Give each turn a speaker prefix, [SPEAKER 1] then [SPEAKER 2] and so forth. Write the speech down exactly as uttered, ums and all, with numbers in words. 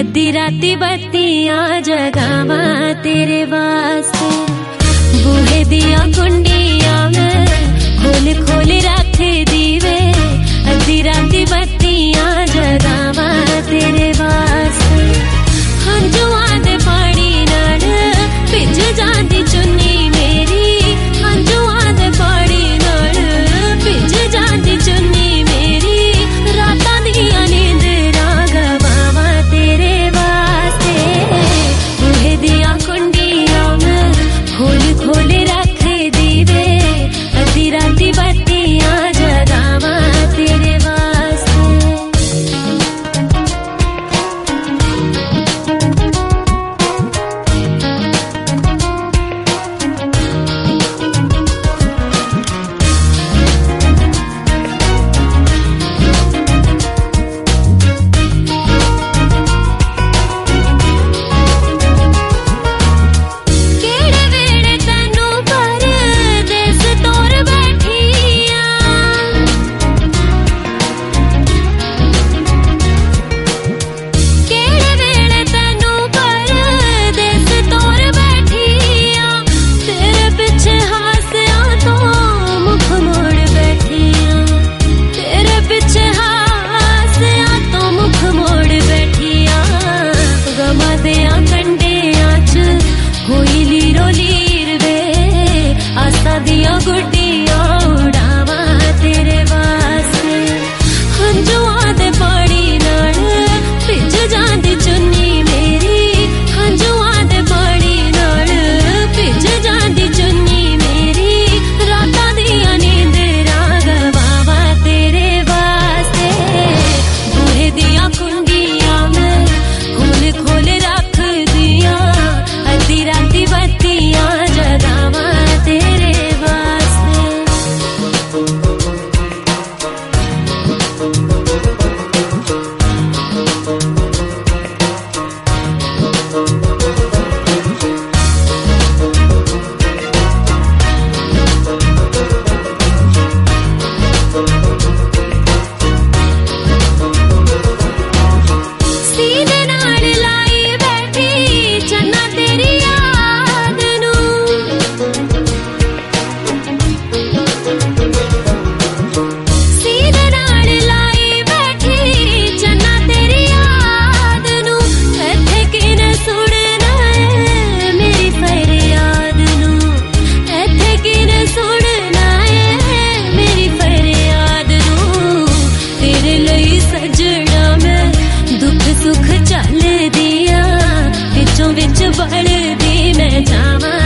[SPEAKER 1] अद्धी राती बत्तियां जगावा तेरे वास्ते, बूहे दिया कुंडियां में खोल खोल रख दीवे। अद्धी राती बत्तियां जगावा तेरे वास्ते, हंजुआं दे पानी नाल भिज जांदी चुन्नी मेरी। हंजुआं दे पानी नाल भिज जांदी चुन्नी मेरी, रातां दियां नींदरां गवावा तेरे वास्ते। बूहे दियां कुंडियां में खोल खोल रख दीवे। अद्धी राती बत्तियां जगावा तेरे वास्ते। सुख चल दिया विचों विच बलदी मैं जावां